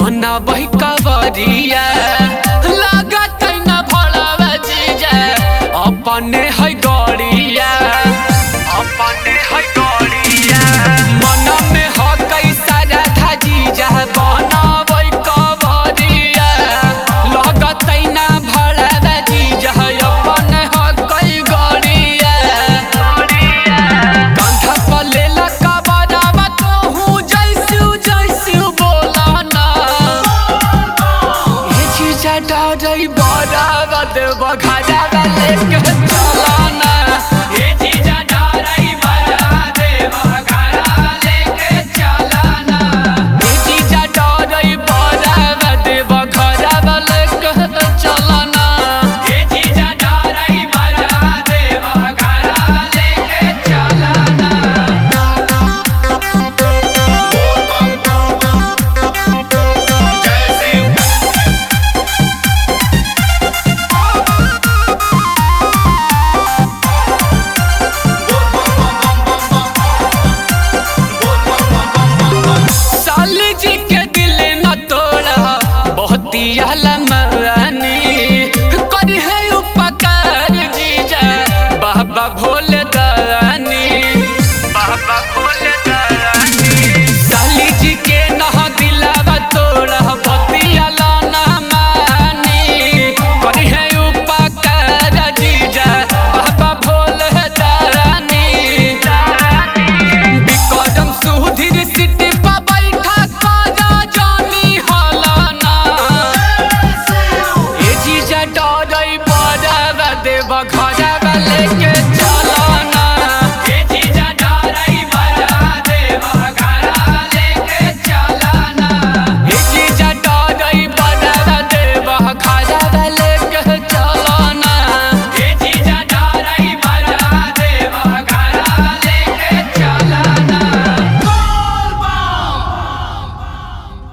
बना बही कवरिया लागत न भड़वा जीजा अपने है गड़िया मन में हो कैसा राधा जीजा बना बही कवरिया लागत न भड़वा जीजा अपने हो कई गड़िया कंधा पर लेला कबरवा तोहू जैसू जैसू बोला ना ये जीजा डरै बड़वा देव घरवा लेके चल